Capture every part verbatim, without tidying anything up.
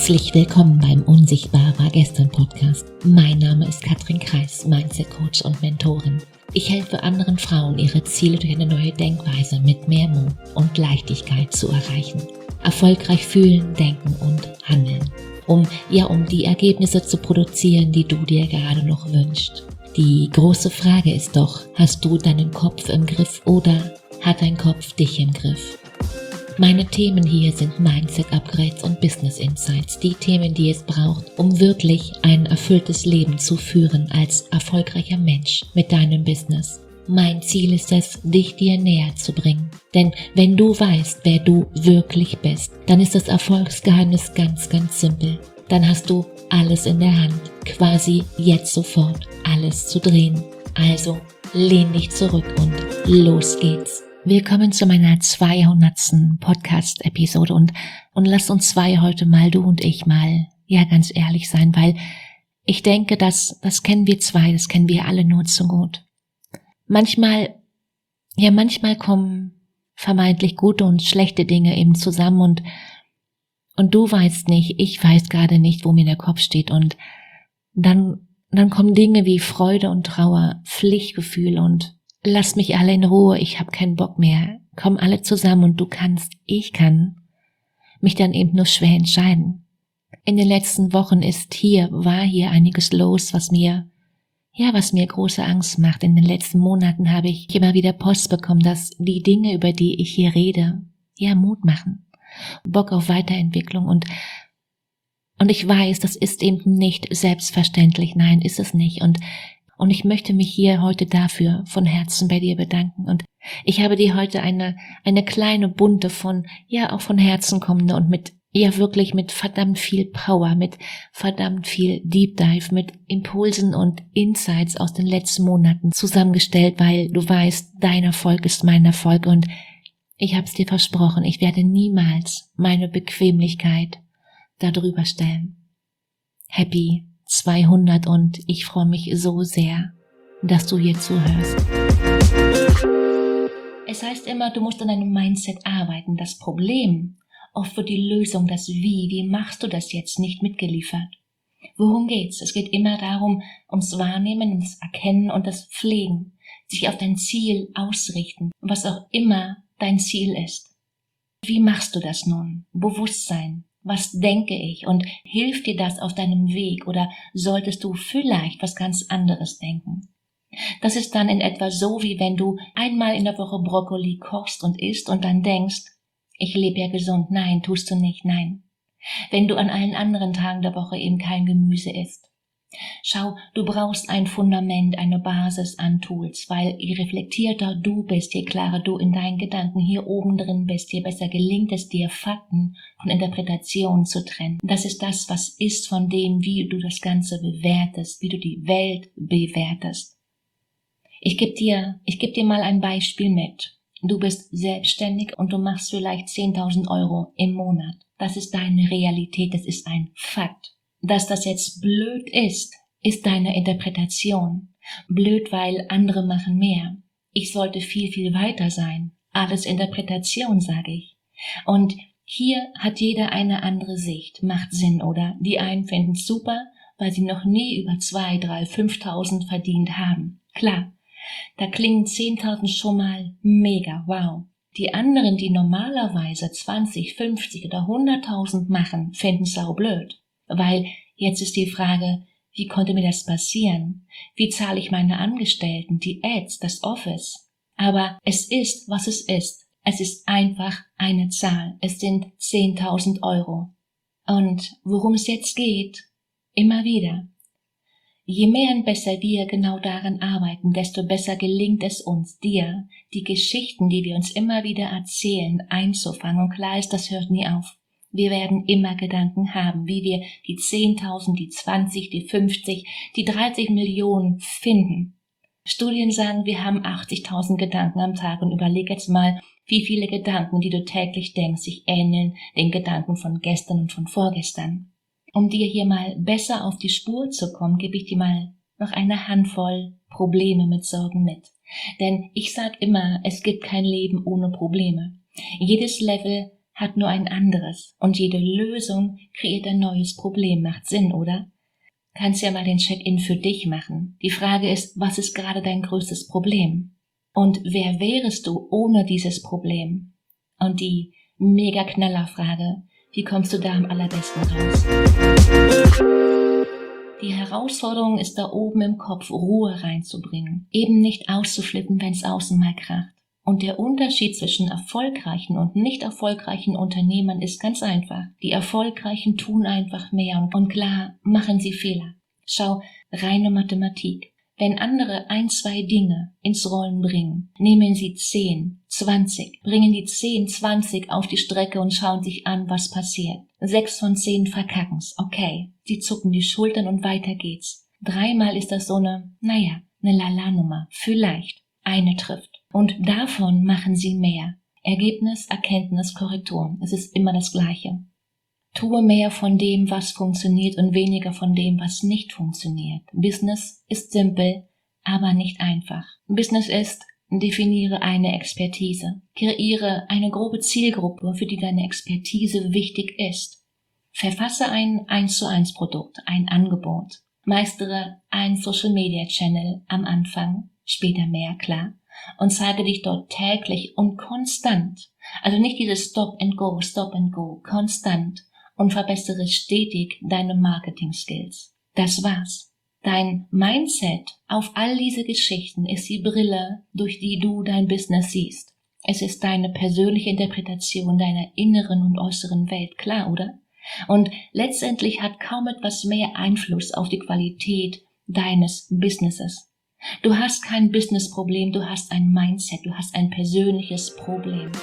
Herzlich willkommen beim Unsichtbar war gestern Podcast. Mein Name ist Katrin Kreis, Mindset Coach und Mentorin. Ich helfe anderen Frauen, ihre Ziele durch eine neue Denkweise mit mehr Mut und Leichtigkeit zu erreichen. Erfolgreich fühlen, denken und handeln. Um, ja, um die Ergebnisse zu produzieren, die du dir gerade noch wünschst. Die große Frage ist doch, hast du deinen Kopf im Griff oder hat dein Kopf dich im Griff? Meine Themen hier sind Mindset-Upgrades und Business-Insights, die Themen, die es braucht, um wirklich ein erfülltes Leben zu führen als erfolgreicher Mensch mit deinem Business. Mein Ziel ist es, dich dir näher zu bringen. Denn wenn du weißt, wer du wirklich bist, dann ist das Erfolgsgeheimnis ganz, ganz simpel. Dann hast du alles in der Hand, quasi jetzt sofort alles zu drehen. Also lehn dich zurück und los geht's. Willkommen zu meiner zweihundertsten Podcast-Episode und, und lass uns zwei heute mal, du und ich mal, ja ganz ehrlich sein, weil ich denke, dass, das kennen wir zwei, das kennen wir alle nur zu gut. Manchmal, ja manchmal kommen vermeintlich gute und schlechte Dinge eben zusammen und, und du weißt nicht, ich weiß gerade nicht, wo mir der Kopf steht und dann, dann kommen Dinge wie Freude und Trauer, Pflichtgefühl und lass mich alle in Ruhe, ich habe keinen Bock mehr. Kommen alle zusammen und du kannst, ich kann mich dann eben nur schwer entscheiden. In den letzten Wochen ist hier, war hier einiges los, was mir, ja, was mir große Angst macht. In den letzten Monaten habe ich immer wieder Post bekommen, dass die Dinge, über die ich hier rede, ja, Mut machen. Bock auf Weiterentwicklung und, und ich weiß, das ist eben nicht selbstverständlich. Nein, ist es nicht. Und Und ich möchte mich hier heute dafür von Herzen bei dir bedanken. Und ich habe dir heute eine, eine kleine bunte von, ja auch von Herzen kommende und mit, ja wirklich mit verdammt viel Power, mit verdammt viel Deep Dive, mit Impulsen und Insights aus den letzten Monaten zusammengestellt, weil du weißt, dein Erfolg ist mein Erfolg und ich habe es dir versprochen, ich werde niemals meine Bequemlichkeit darüber stellen. Happy zweihundert und ich freue mich so sehr, dass du hier zuhörst. Es heißt immer, du musst an deinem Mindset arbeiten. Das Problem, oft wird die Lösung, das Wie, wie machst du das jetzt, nicht mitgeliefert. Worum geht's? Es geht immer darum, ums Wahrnehmen, ums Erkennen und das Pflegen, sich auf dein Ziel ausrichten, was auch immer dein Ziel ist. Wie machst du das nun? Bewusstsein. Was denke ich und hilft dir das auf deinem Weg oder solltest du vielleicht was ganz anderes denken? Das ist dann in etwa so, wie wenn du einmal in der Woche Brokkoli kochst und isst und dann denkst, ich lebe ja gesund. Nein, tust du nicht, nein. Wenn du an allen anderen Tagen der Woche eben kein Gemüse isst. Schau, du brauchst ein Fundament, eine Basis an Tools, weil je reflektierter du bist, je klarer du in deinen Gedanken hier oben drin bist, je besser gelingt es dir, Fakten von Interpretationen zu trennen. Das ist das, was ist von dem, wie du das Ganze bewertest, wie du die Welt bewertest. Ich gebe dir, ich gebe dir mal ein Beispiel mit. Du bist selbstständig und du machst vielleicht zehntausend Euro im Monat. Das ist deine Realität, das ist ein Fakt. Dass das jetzt blöd ist, ist deine Interpretation. Blöd, weil andere machen mehr. Ich sollte viel, viel weiter sein. Alles Interpretation, sage ich. Und hier hat jeder eine andere Sicht. Macht Sinn, oder? Die einen finden es super, weil sie noch nie über zwei, drei, fünftausend verdient haben. Klar, da klingen zehntausend schon mal mega, wow. Die anderen, die normalerweise zwanzig, fünfzig oder hunderttausend machen, finden es saublöd. Weil jetzt ist die Frage, wie konnte mir das passieren? Wie zahle ich meine Angestellten, die Ads, das Office? Aber es ist, was es ist. Es ist einfach eine Zahl. Es sind zehntausend Euro. Und worum es jetzt geht, immer wieder. Je mehr und besser wir genau daran arbeiten, desto besser gelingt es uns, dir die Geschichten, die wir uns immer wieder erzählen, einzufangen. Und klar ist, das hört nie auf. Wir werden immer Gedanken haben, wie wir die zehntausend, die zwanzig, die fünfzig, die dreißig Millionen finden. Studien sagen, wir haben achtzigtausend Gedanken am Tag und überleg jetzt mal, wie viele Gedanken, die du täglich denkst, sich ähneln den Gedanken von gestern und von vorgestern. Um dir hier mal besser auf die Spur zu kommen, gebe ich dir mal noch eine Handvoll Probleme mit Sorgen mit. Denn ich sag immer, es gibt kein Leben ohne Probleme. Jedes Level hat nur ein anderes und jede Lösung kreiert ein neues Problem. Macht Sinn, oder? Kannst ja mal den Check-in für dich machen. Die Frage ist, was ist gerade dein größtes Problem? Und wer wärest du ohne dieses Problem? Und die mega Knallerfrage, wie kommst du da am allerbesten raus? Die Herausforderung ist da oben im Kopf, Ruhe reinzubringen, eben nicht auszuflippen, wenn es außen mal kracht. Und der Unterschied zwischen erfolgreichen und nicht erfolgreichen Unternehmern ist ganz einfach. Die Erfolgreichen tun einfach mehr und, und klar machen sie Fehler. Schau, reine Mathematik. Wenn andere ein, zwei Dinge ins Rollen bringen, nehmen sie zehn, zwanzig, bringen die zehn, zwanzig auf die Strecke und schauen sich an, was passiert. Sechs von zehn verkacken's, okay. Sie zucken die Schultern und weiter geht's. Dreimal ist das so eine, naja, eine Lala-Nummer, vielleicht. Eine trifft. Und davon machen sie mehr. Ergebnis, Erkenntnis, Korrektur. Es ist immer das Gleiche. Tue mehr von dem, was funktioniert und weniger von dem, was nicht funktioniert. Business ist simpel, aber nicht einfach. Business ist, definiere eine Expertise. Kreiere eine grobe Zielgruppe, für die deine Expertise wichtig ist. Verfasse ein eins zu eins Produkt, ein Angebot. Meistere einen Social-Media-Channel am Anfang, später mehr, klar. Und zeige dich dort täglich und konstant. Also nicht dieses Stop and Go, Stop and Go, konstant. Und verbessere stetig deine Marketing-Skills. Das war's. Dein Mindset auf all diese Geschichten ist die Brille, durch die du dein Business siehst. Es ist deine persönliche Interpretation deiner inneren und äußeren Welt, klar, oder? Und letztendlich hat kaum etwas mehr Einfluss auf die Qualität deines Businesses. Du hast kein Business-Problem, du hast ein Mindset, du hast ein persönliches Problem.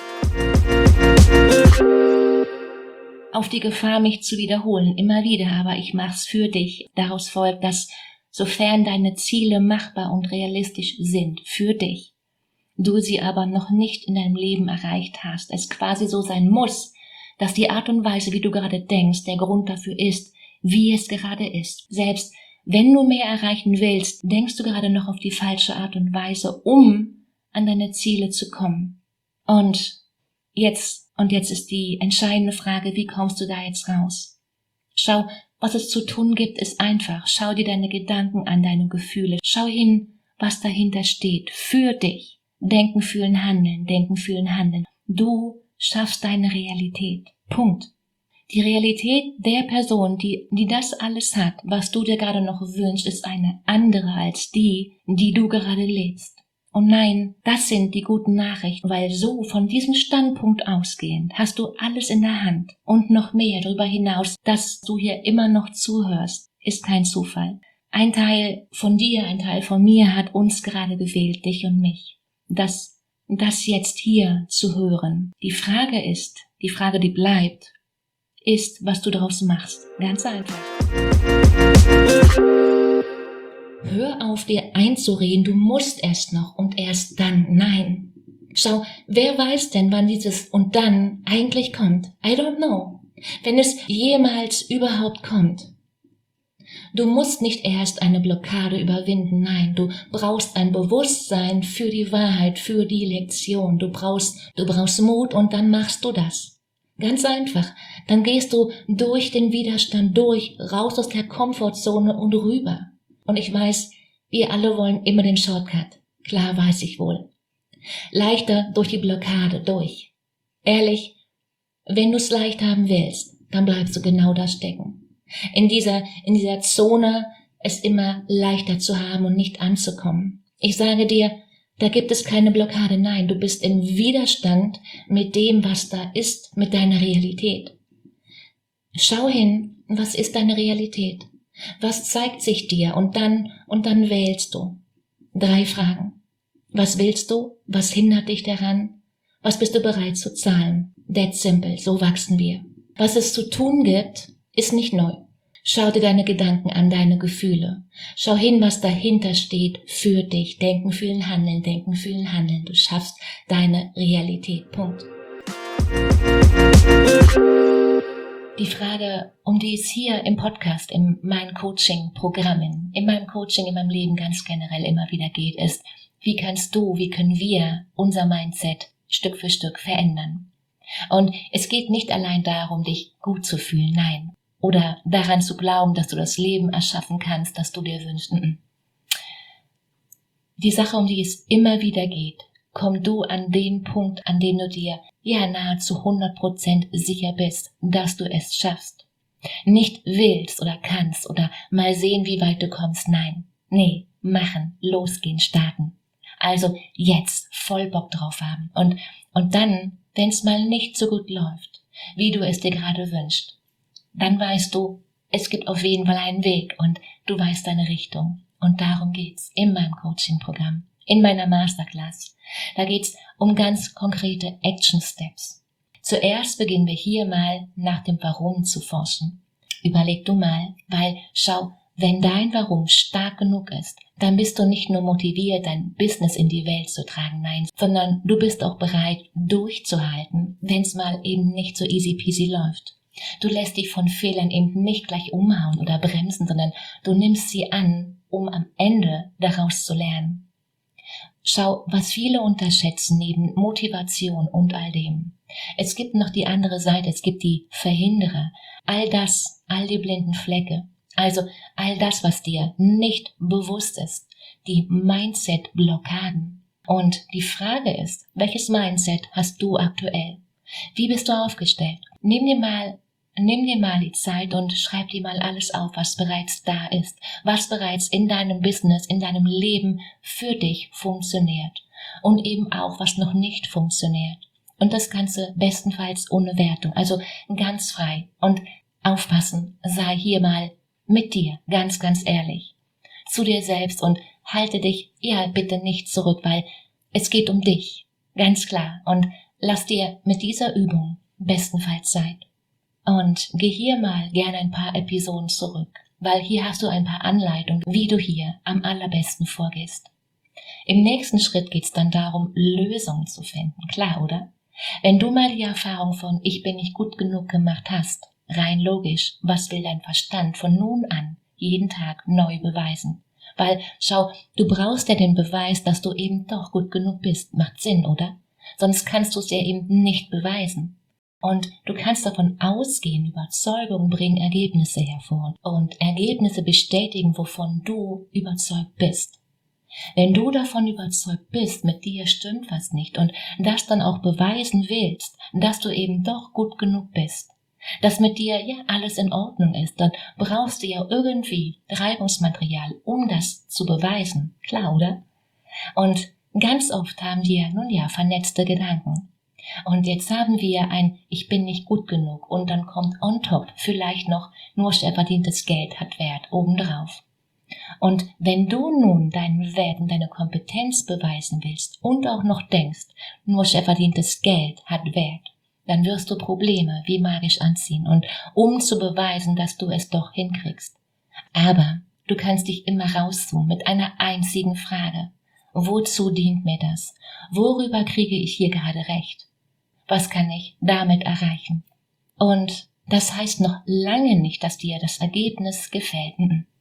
Auf die Gefahr, mich zu wiederholen, immer wieder, aber ich mach's für dich. Daraus folgt, dass, sofern deine Ziele machbar und realistisch sind, für dich, du sie aber noch nicht in deinem Leben erreicht hast, es quasi so sein muss, dass die Art und Weise, wie du gerade denkst, der Grund dafür ist, wie es gerade ist. Selbst wenn du mehr erreichen willst, denkst du gerade noch auf die falsche Art und Weise, um an deine Ziele zu kommen. Und jetzt Und jetzt ist die entscheidende Frage, wie kommst du da jetzt raus? Schau, was es zu tun gibt, ist einfach. Schau dir deine Gedanken an, deine Gefühle. Schau hin, was dahinter steht. Für dich. Denken, fühlen, handeln. Denken, fühlen, handeln. Du schaffst deine Realität. Punkt. Die Realität der Person, die, die das alles hat, was du dir gerade noch wünschst, ist eine andere als die, die du gerade lebst. Und nein, das sind die guten Nachrichten, weil so von diesem Standpunkt ausgehend hast du alles in der Hand und noch mehr darüber hinaus, dass du hier immer noch zuhörst, ist kein Zufall. Ein Teil von dir, ein Teil von mir hat uns gerade gewählt, dich und mich. Das, das jetzt hier zu hören. Die Frage ist, die Frage, die bleibt, ist, was du daraus machst. Ganz einfach. Hör auf, dir einzureden, du musst erst noch und erst dann. Nein. Schau, wer weiß denn, wann dieses und dann eigentlich kommt? I don't know. Wenn es jemals überhaupt kommt. Du musst nicht erst eine Blockade überwinden. Nein, du brauchst ein Bewusstsein für die Wahrheit, für die Lektion. Du brauchst, du brauchst Mut und dann machst du das. Ganz einfach. Dann gehst du durch den Widerstand durch, raus aus der Komfortzone und rüber. Und ich weiß, wir alle wollen immer den Shortcut. Klar, weiß ich wohl. Leichter durch die Blockade durch. Ehrlich, wenn du es leicht haben willst, dann bleibst du genau da stecken. In dieser, in dieser Zone es immer leichter zu haben und nicht anzukommen. Ich sage dir, da gibt es keine Blockade. Nein, du bist im Widerstand mit dem, was da ist, mit deiner Realität. Schau hin, was ist deine Realität? Was zeigt sich dir? Und dann, und dann wählst du. Drei Fragen. Was willst du? Was hindert dich daran? Was bist du bereit zu zahlen? That's simple. So wachsen wir. Was es zu tun gibt, ist nicht neu. Schau dir deine Gedanken an, deine Gefühle. Schau hin, was dahinter steht für dich. Denken, fühlen, handeln. Denken, fühlen, handeln. Du schaffst deine Realität. Punkt. Die Frage, um die es hier im Podcast, in meinen Coaching-Programmen, in meinem Coaching, in meinem Leben ganz generell immer wieder geht, ist, wie kannst du, wie können wir unser Mindset Stück für Stück verändern? Und es geht nicht allein darum, dich gut zu fühlen, nein. Oder daran zu glauben, dass du das Leben erschaffen kannst, das du dir wünschst. Die Sache, um die es immer wieder geht, komm du an den Punkt, an dem du dir ja nahezu hundert Prozent sicher bist, dass du es schaffst. Nicht willst oder kannst oder mal sehen, wie weit du kommst, nein. Nee, machen, losgehen, starten. Also jetzt voll Bock drauf haben. Und, und dann, wenn es mal nicht so gut läuft, wie du es dir gerade wünschst, dann weißt du, es gibt auf jeden Fall einen Weg und du weißt deine Richtung. Und darum geht's in meinem Coaching-Programm, in meiner Masterclass. Da geht's um ganz konkrete Action Steps. Zuerst beginnen wir hier mal nach dem Warum zu forschen. Überleg du mal, weil schau, wenn dein Warum stark genug ist, dann bist du nicht nur motiviert, dein Business in die Welt zu tragen, nein, sondern du bist auch bereit, durchzuhalten, wenn es mal eben nicht so easy peasy läuft. Du lässt dich von Fehlern eben nicht gleich umhauen oder bremsen, sondern du nimmst sie an, um am Ende daraus zu lernen. Schau, was viele unterschätzen neben Motivation und all dem. Es gibt noch die andere Seite, es gibt die Verhinderer. All das, all die blinden Flecke. Also all das, was dir nicht bewusst ist. Die Mindset-Blockaden. Und die Frage ist, welches Mindset hast du aktuell? Wie bist du aufgestellt? Nimm dir mal Nimm dir mal die Zeit und schreib dir mal alles auf, was bereits da ist, was bereits in deinem Business, in deinem Leben für dich funktioniert und eben auch, was noch nicht funktioniert. Und das Ganze bestenfalls ohne Wertung, also ganz frei. Und aufpassen, sei hier mal mit dir, ganz, ganz ehrlich, zu dir selbst und halte dich, ja, bitte nicht zurück, weil es geht um dich, ganz klar. Und lass dir mit dieser Übung bestenfalls Zeit. Und geh hier mal gerne ein paar Episoden zurück, weil hier hast du ein paar Anleitungen, wie du hier am allerbesten vorgehst. Im nächsten Schritt geht's dann darum, Lösungen zu finden. Klar, oder? Wenn du mal die Erfahrung von ich bin nicht gut genug gemacht hast, rein logisch, was will dein Verstand von nun an jeden Tag neu beweisen? Weil, schau, du brauchst ja den Beweis, dass du eben doch gut genug bist. Macht Sinn, oder? Sonst kannst du es ja eben nicht beweisen. Und du kannst davon ausgehen, Überzeugung bringen Ergebnisse hervor und Ergebnisse bestätigen, wovon du überzeugt bist. Wenn du davon überzeugt bist, mit dir stimmt was nicht und das dann auch beweisen willst, dass du eben doch gut genug bist, dass mit dir ja alles in Ordnung ist, dann brauchst du ja irgendwie Reibungsmaterial, um das zu beweisen. Klar, oder? Und ganz oft haben wir, nun ja, vernetzte Gedanken. Und jetzt haben wir ein Ich bin nicht gut genug und dann kommt on top vielleicht noch nur schwer verdientes Geld hat Wert obendrauf. Und wenn du nun deinen Wert und deine Kompetenz beweisen willst und auch noch denkst, nur schwer verdientes Geld hat Wert, dann wirst du Probleme wie magisch anziehen und um zu beweisen, dass du es doch hinkriegst. Aber du kannst dich immer rauszoomen mit einer einzigen Frage. Wozu dient mir das? Worüber kriege ich hier gerade recht? Was kann ich damit erreichen? Und das heißt noch lange nicht, dass dir das Ergebnis gefällt.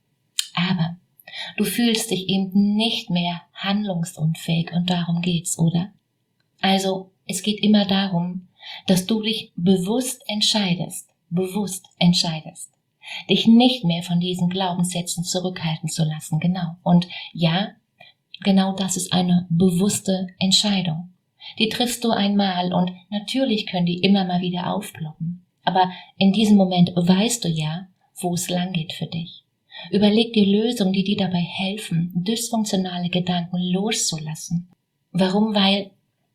Aber du fühlst dich eben nicht mehr handlungsunfähig und darum geht's, oder? Also, es geht immer darum, dass du dich bewusst entscheidest, bewusst entscheidest, dich nicht mehr von diesen Glaubenssätzen zurückhalten zu lassen, genau. Und ja, genau das ist eine bewusste Entscheidung. Die triffst du einmal und natürlich können die immer mal wieder aufploppen. Aber in diesem Moment weißt du ja, wo es lang geht für dich. Überleg dir Lösungen, die dir dabei helfen, dysfunktionale Gedanken loszulassen. Warum? Weil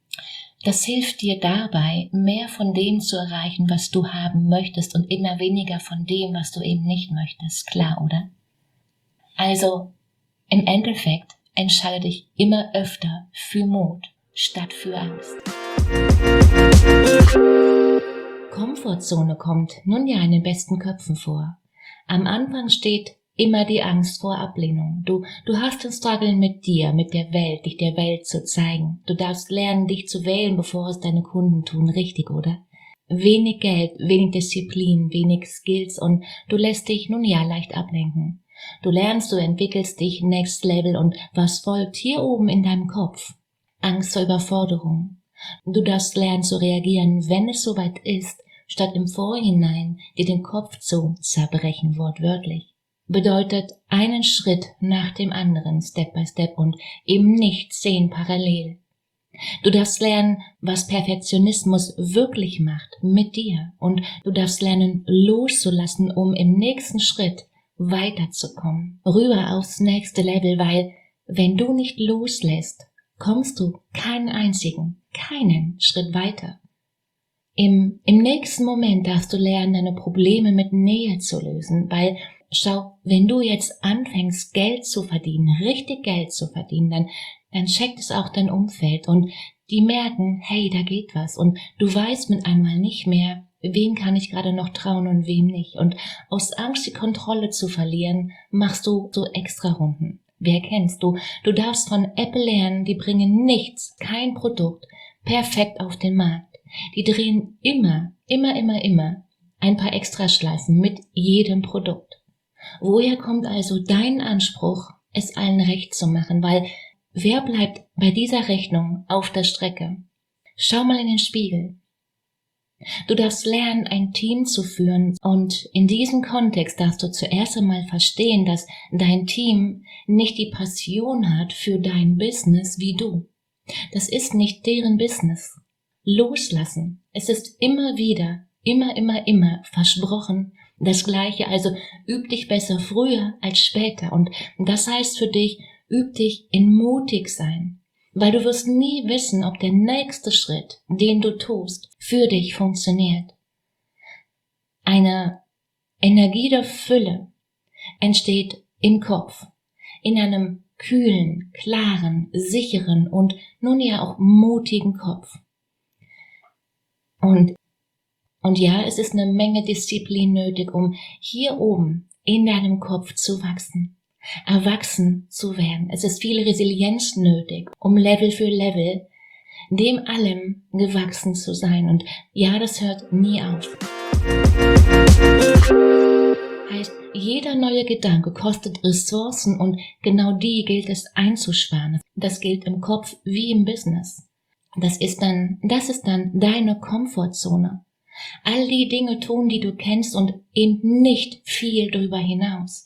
das hilft dir dabei, mehr von dem zu erreichen, was du haben möchtest und immer weniger von dem, was du eben nicht möchtest. Klar, oder? Also, im Endeffekt entscheide dich immer öfter für Mut statt für Angst. Komfortzone kommt nun ja in den besten Köpfen vor. Am Anfang steht immer die Angst vor Ablehnung. Du, du hast den Struggle mit dir, mit der Welt, dich der Welt zu zeigen. Du darfst lernen, dich zu wählen, bevor es deine Kunden tun. Richtig, oder? Wenig Geld, wenig Disziplin, wenig Skills und du lässt dich nun ja leicht ablenken. Du lernst, du entwickelst dich next level und was folgt hier oben in deinem Kopf? Angst vor Überforderung, Du darfst lernen zu reagieren, wenn es soweit ist, statt im Vorhinein dir den Kopf zu zerbrechen, wortwörtlich. Bedeutet einen Schritt nach dem anderen, Step by Step und eben nicht zehn parallel. Du darfst lernen, was Perfektionismus wirklich macht mit dir und du darfst lernen loszulassen, um im nächsten Schritt weiterzukommen, rüber aufs nächste Level, weil wenn du nicht loslässt, kommst du keinen einzigen, keinen Schritt weiter. Im, im nächsten Moment darfst du lernen, deine Probleme mit Nähe zu lösen, weil schau, wenn du jetzt anfängst, Geld zu verdienen, richtig Geld zu verdienen, dann, dann checkt es auch dein Umfeld und die merken, hey, da geht was und du weißt mit einmal nicht mehr, wem kann ich gerade noch trauen und wem nicht und aus Angst, die Kontrolle zu verlieren, machst du so extra Runden. Wer kennst du? Du darfst von Apple lernen, die bringen nichts, kein Produkt, perfekt auf den Markt. Die drehen immer, immer, immer, immer ein paar Extraschleifen mit jedem Produkt. Woher kommt also dein Anspruch, es allen recht zu machen? Weil wer bleibt bei dieser Rechnung auf der Strecke? Schau mal in den Spiegel. Du darfst lernen, ein Team zu führen und in diesem Kontext darfst du zuerst einmal verstehen, dass dein Team nicht die Passion hat für dein Business wie du. Das ist nicht deren Business. Loslassen. Es ist immer wieder, immer, immer, immer versprochen das Gleiche. Also üb dich besser früher als später. Und das heißt für dich, üb dich in mutig sein. Weil du wirst nie wissen, ob der nächste Schritt, den du tust, für dich funktioniert. Eine Energie der Fülle entsteht im Kopf, in einem kühlen, klaren, sicheren und nun ja auch mutigen Kopf. Und, und ja, es ist eine Menge Disziplin nötig, um hier oben in deinem Kopf zu wachsen, erwachsen zu werden. Es ist viel Resilienz nötig, um Level für Level dem allem gewachsen zu sein. Und ja, das hört nie auf. Heißt, jeder neue Gedanke kostet Ressourcen und genau die gilt es einzusparen. Das gilt im Kopf wie im Business. Das ist dann, das ist dann deine Komfortzone. All die Dinge tun, die du kennst und eben nicht viel drüber hinaus.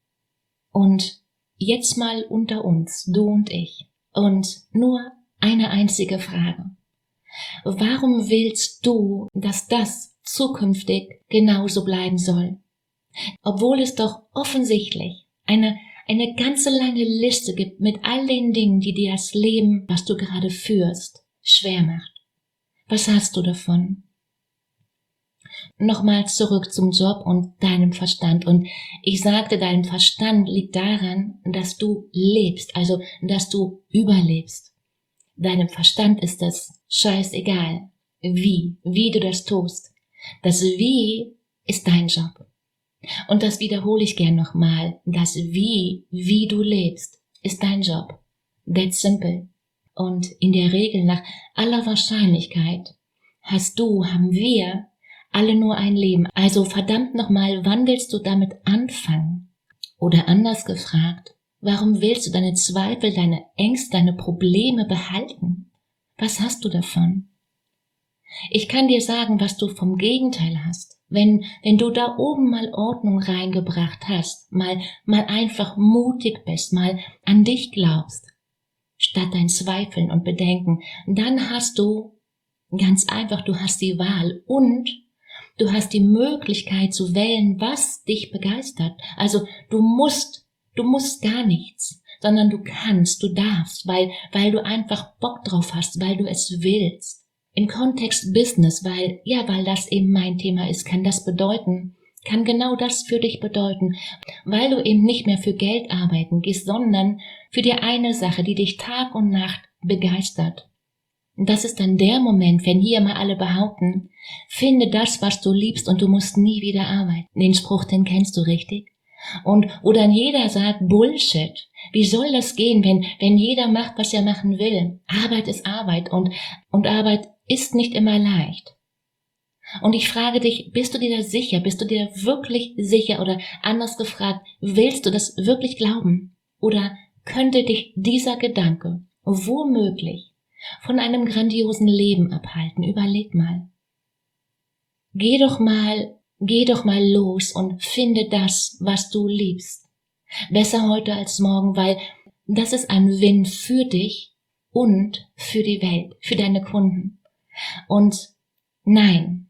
Und jetzt mal unter uns, du und ich. Und nur eine einzige Frage. Warum willst du, dass das zukünftig genauso bleiben soll? Obwohl es doch offensichtlich eine, eine ganze lange Liste gibt mit all den Dingen, die dir das Leben, was du gerade führst, schwer macht. Was hast du davon? Nochmal zurück zum Job und deinem Verstand. Und ich sagte, dein Verstand liegt daran, dass du lebst, also dass du überlebst. Deinem Verstand ist es scheißegal, wie, wie du das tust. Das Wie ist dein Job. Und das wiederhole ich gern nochmal. Das Wie, wie du lebst, ist dein Job. That's simple. Und in der Regel, nach aller Wahrscheinlichkeit, hast du, haben wir alle nur ein Leben. Also verdammt nochmal, wann willst du damit anfangen? Oder anders gefragt, warum willst du deine Zweifel, deine Ängste, deine Probleme behalten? Was hast du davon? Ich kann dir sagen, was du vom Gegenteil hast. Wenn, wenn du da oben mal Ordnung reingebracht hast, mal, mal einfach mutig bist, mal an dich glaubst, statt dein Zweifeln und Bedenken, dann hast du ganz einfach, du hast die Wahl und du hast die Möglichkeit zu wählen, was dich begeistert. Also du musst, du musst gar nichts, sondern du kannst, du darfst, weil, weil du einfach Bock drauf hast, weil du es willst. Im Kontext Business, weil, ja, weil das eben mein Thema ist, kann das bedeuten, kann genau das für dich bedeuten, weil du eben nicht mehr für Geld arbeiten gehst, sondern für die eine Sache, die dich Tag und Nacht begeistert. Und das ist dann der Moment, wenn hier mal alle behaupten, finde das, was du liebst und du musst nie wieder arbeiten. Den Spruch, den kennst du richtig? Und, oder jeder sagt Bullshit. Wie soll das gehen, wenn, wenn jeder macht, was er machen will? Arbeit ist Arbeit und, und Arbeit ist nicht immer leicht. Und ich frage dich, bist du dir da sicher? Bist du dir wirklich sicher? Oder anders gefragt, willst du das wirklich glauben? Oder könnte dich dieser Gedanke womöglich von einem grandiosen Leben abhalten. Überleg mal. Geh doch mal, geh doch mal los und finde das, was du liebst. Besser heute als morgen, weil das ist ein Win für dich und für die Welt, für deine Kunden. Und nein,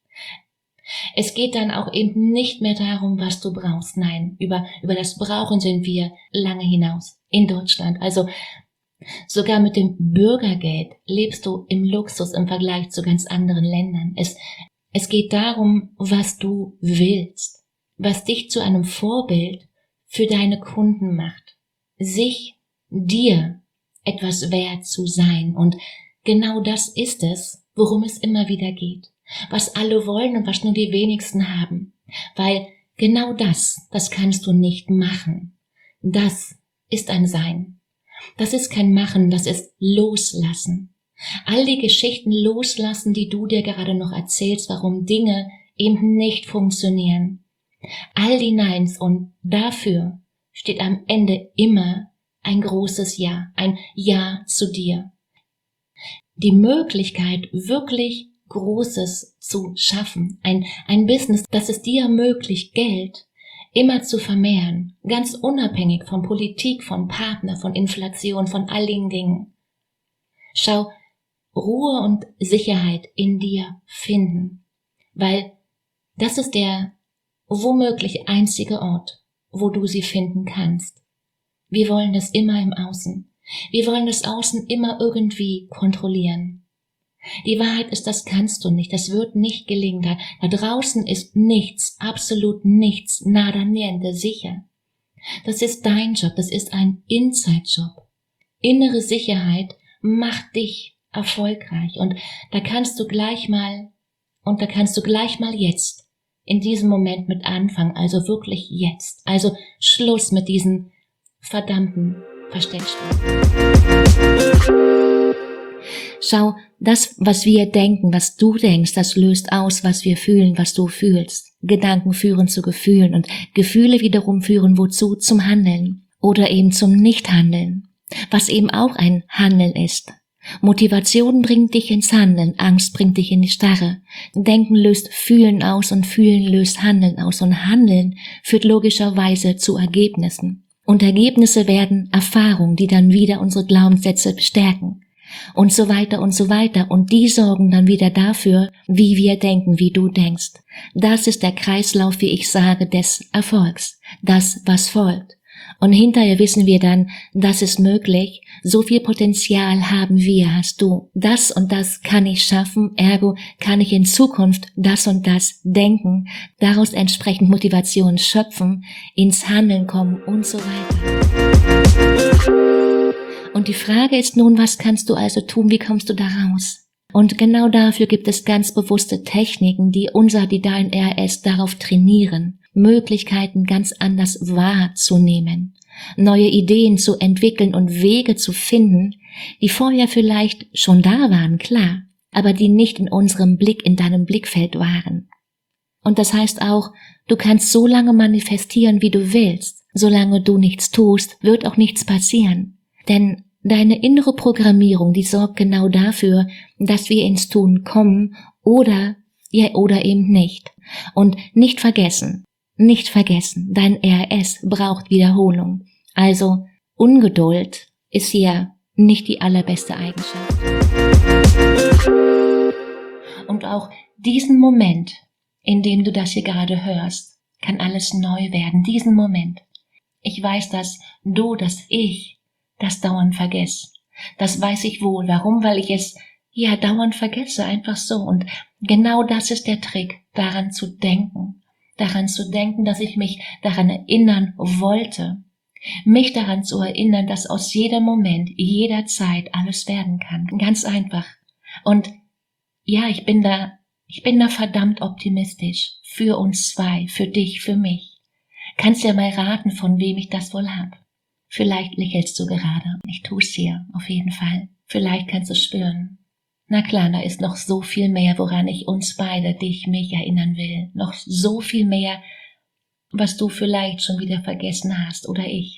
es geht dann auch eben nicht mehr darum, was du brauchst. Nein, über, über das Brauchen sind wir lange hinaus in Deutschland. Also sogar mit dem Bürgergeld lebst du im Luxus im Vergleich zu ganz anderen Ländern. Es, es geht darum, was du willst, was dich zu einem Vorbild für deine Kunden macht, sich, dir etwas wert zu sein. Und genau das ist es, worum es immer wieder geht, was alle wollen und was nur die wenigsten haben. Weil genau das, das kannst du nicht machen. Das ist ein Sein. Das ist kein Machen, das ist Loslassen. All die Geschichten loslassen, die du dir gerade noch erzählst, warum Dinge eben nicht funktionieren. All die Neins, und dafür steht am Ende immer ein großes Ja, ein Ja zu dir. Die Möglichkeit, wirklich Großes zu schaffen, ein, ein Business, das es dir ermöglicht, Geld immer zu vermehren, ganz unabhängig von Politik, von Partner, von Inflation, von all den Dingen. Schau, Ruhe und Sicherheit in dir finden, weil das ist der womöglich einzige Ort, wo du sie finden kannst. Wir wollen das immer im Außen. Wir wollen das Außen immer irgendwie kontrollieren. Die Wahrheit ist, das kannst du nicht, das wird nicht gelingen. Da, da draußen ist nichts, absolut nichts, nada niente sicher. Das ist dein Job, das ist ein Inside-Job. Innere Sicherheit macht dich erfolgreich, und da kannst du gleich mal, und da kannst du gleich mal jetzt, in diesem Moment mit anfangen, also wirklich jetzt. Also Schluss mit diesen verdammten Versteckspielen. Schau, das, was wir denken, was du denkst, das löst aus, was wir fühlen, was du fühlst. Gedanken führen zu Gefühlen und Gefühle wiederum führen wozu? Zum Handeln oder eben zum Nichthandeln, was eben auch ein Handeln ist. Motivation bringt dich ins Handeln, Angst bringt dich in die Starre. Denken löst Fühlen aus und Fühlen löst Handeln aus, und Handeln führt logischerweise zu Ergebnissen. Und Ergebnisse werden Erfahrungen, die dann wieder unsere Glaubenssätze bestärken. Und so weiter und so weiter. Und die sorgen dann wieder dafür, wie wir denken, wie du denkst. Das ist der Kreislauf, wie ich sage, des Erfolgs. Das, was folgt. Und hinterher wissen wir dann, das ist möglich, so viel Potenzial haben wir, hast du. Das und das kann ich schaffen, ergo kann ich in Zukunft das und das denken, daraus entsprechend Motivation schöpfen, ins Handeln kommen und so weiter. Und die Frage ist nun, was kannst du also tun, wie kommst du da raus? Und genau dafür gibt es ganz bewusste Techniken, die unser, die dein R S darauf trainieren, Möglichkeiten ganz anders wahrzunehmen, neue Ideen zu entwickeln und Wege zu finden, die vorher vielleicht schon da waren, klar, aber die nicht in unserem Blick, in deinem Blickfeld waren. Und das heißt auch, du kannst so lange manifestieren, wie du willst. Solange du nichts tust, wird auch nichts passieren. Denn deine innere Programmierung, die sorgt genau dafür, dass wir ins Tun kommen oder, ja, oder eben nicht. Und nicht vergessen, nicht vergessen, dein R S braucht Wiederholung. Also Ungeduld ist hier nicht die allerbeste Eigenschaft. Und auch diesen Moment, in dem du das hier gerade hörst, kann alles neu werden. Diesen Moment. Ich weiß, dass du, dass ich das dauernd vergesse. Das weiß ich wohl. Warum? Weil ich es ja dauernd vergesse, einfach so. Und genau das ist der Trick, daran zu denken. Daran zu denken, dass ich mich daran erinnern wollte. Mich daran zu erinnern, dass aus jedem Moment, jederzeit alles werden kann. Ganz einfach. Und ja, ich bin da, ich bin da verdammt optimistisch. Für uns zwei, für dich, für mich. Kannst ja mal raten, von wem ich das wohl hab. Vielleicht lächelst du gerade. Ich tu's hier, auf jeden Fall. Vielleicht kannst du spüren. Na klar, da ist noch so viel mehr, woran ich uns beide, dich, mich erinnern will. Noch so viel mehr, was du vielleicht schon wieder vergessen hast oder ich.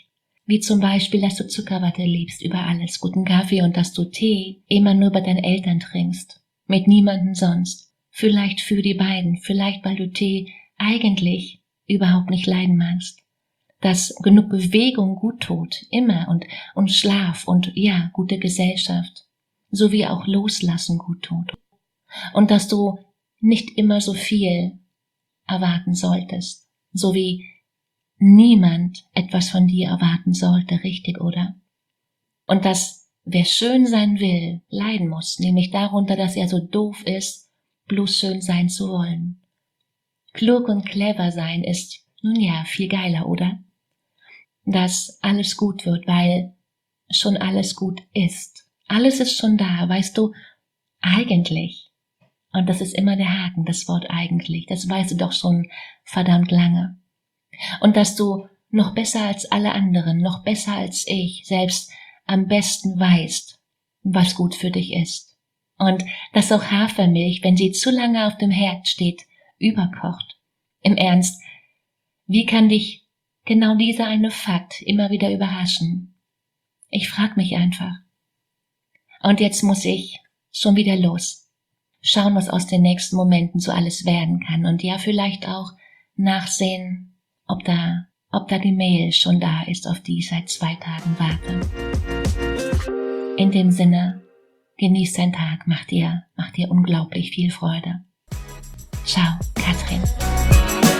Wie zum Beispiel, dass du Zuckerwatte liebst über alles, guten Kaffee und dass du Tee immer nur bei deinen Eltern trinkst, mit niemandem sonst. Vielleicht für die beiden, vielleicht weil du Tee eigentlich überhaupt nicht leiden magst. Dass genug Bewegung gut tut, immer und, und Schlaf und ja, gute Gesellschaft, sowie auch Loslassen gut tut. Und dass du nicht immer so viel erwarten solltest, so wie niemand etwas von dir erwarten sollte, richtig, oder? Und dass wer schön sein will, leiden muss, nämlich darunter, dass er so doof ist, bloß schön sein zu wollen. Klug und clever sein ist, nun ja, viel geiler, oder? Dass alles gut wird, weil schon alles gut ist. Alles ist schon da, weißt du, eigentlich. Und das ist immer der Haken, das Wort eigentlich, das weißt du doch schon verdammt lange. Und dass du noch besser als alle anderen, noch besser als ich, selbst am besten weißt, was gut für dich ist. Und dass auch Hafermilch, wenn sie zu lange auf dem Herd steht, überkocht. Im Ernst, wie kann dich genau dieser eine Fakt immer wieder überraschen? Ich frag mich einfach. Und jetzt muss ich schon wieder los. Schauen, was aus den nächsten Momenten so alles werden kann. Und ja, vielleicht auch nachsehen, ob da, ob da die Mail schon da ist, auf die ich seit zwei Tagen warte. In dem Sinne, genieß deinen Tag, mach dir, mach dir unglaublich viel Freude. Ciao, Katrin.